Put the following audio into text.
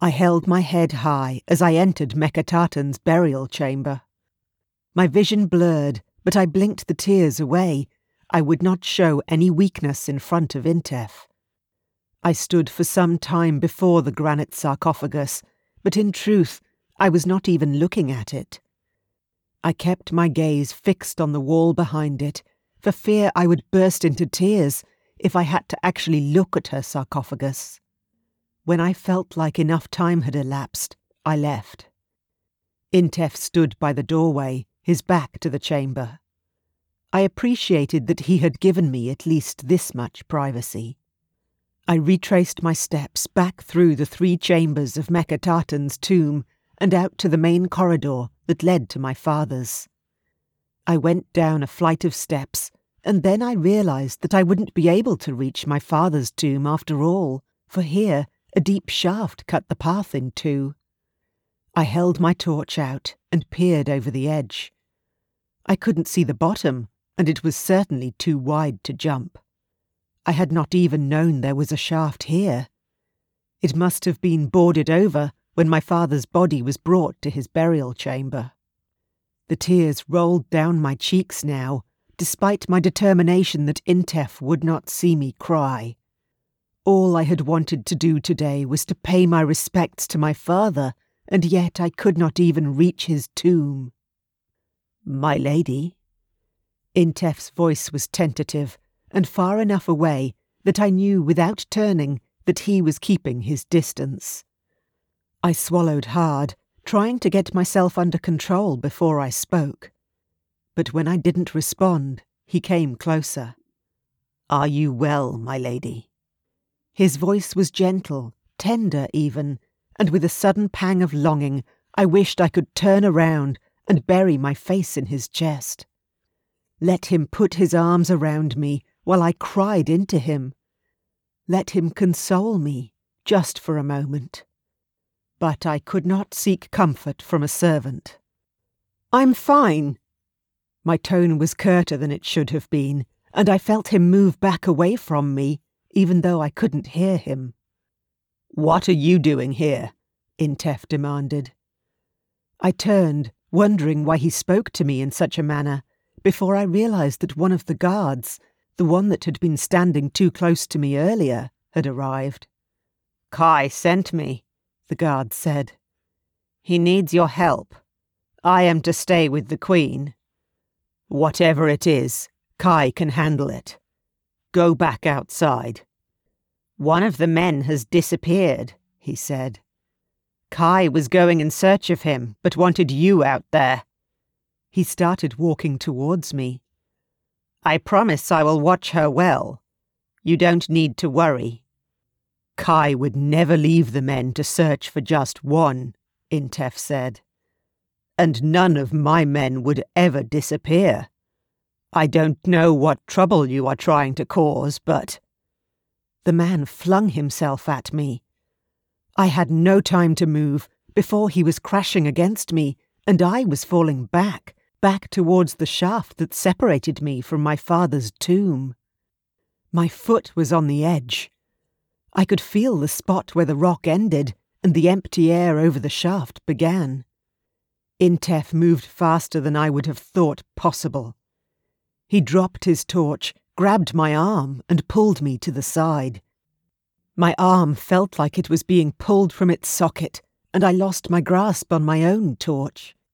I held my head high as I entered Meketaten's burial chamber. My vision blurred, but I blinked the tears away. I would not show any weakness in front of Intef. I stood for some time before the granite sarcophagus, but in truth, I was not even looking at it. I kept my gaze fixed on the wall behind it, for fear I would burst into tears if I had to actually look at her sarcophagus. When I felt like enough time had elapsed, I left. Intef stood by the doorway, his back to the chamber. I appreciated that he had given me at least this much privacy. I retraced my steps back through the 3 chambers of Meketaten's tomb and out to the main corridor that led to my father's. I went down a flight of steps, and then I realized that I wouldn't be able to reach my father's tomb after all, for here a deep shaft cut the path in 2. I held my torch out and peered over the edge. I couldn't see the bottom, and it was certainly too wide to jump. I had not even known there was a shaft here. It must have been boarded over when my father's body was brought to his burial chamber. The tears rolled down my cheeks now, despite my determination that Intef would not see me cry. All I had wanted to do today was to pay my respects to my father, and yet I could not even reach his tomb. "My lady?" Intef's voice was tentative, and far enough away that I knew without turning that he was keeping his distance. I swallowed hard, trying to get myself under control before I spoke. But when I didn't respond, he came closer. "Are you well, my lady?" His voice was gentle, tender even, and with a sudden pang of longing, I wished I could turn around and bury my face in his chest. Let him put his arms around me while I cried into him. Let him console me, just for a moment. But I could not seek comfort from a servant. "I'm fine." My tone was curter than it should have been, and I felt him move back away from me, even though I couldn't hear him. "What are you doing here?" Intef demanded. I turned, wondering why he spoke to me in such a manner, before I realized that one of the guards, the one that had been standing too close to me earlier, had arrived. "Kai sent me," the guard said. "He needs your help. I am to stay with the Queen." "Whatever it is, Kai can handle it. Go back outside." "One of the men has disappeared," he said. "Kai was going in search of him, but wanted you out there." He started walking towards me. "I promise I will watch her well. You don't need to worry." "Kai would never leave the men to search for just one," Intef said. "And none of my men would ever disappear. I don't know what trouble you are trying to cause, but—" The man flung himself at me. I had no time to move before he was crashing against me, and I was falling back towards the shaft that separated me from my father's tomb. My foot was on the edge. I could feel the spot where the rock ended and the empty air over the shaft began. Intef moved faster than I would have thought possible. He dropped his torch, grabbed my arm, and pulled me to the side. My arm felt like it was being pulled from its socket, and I lost my grasp on my own torch.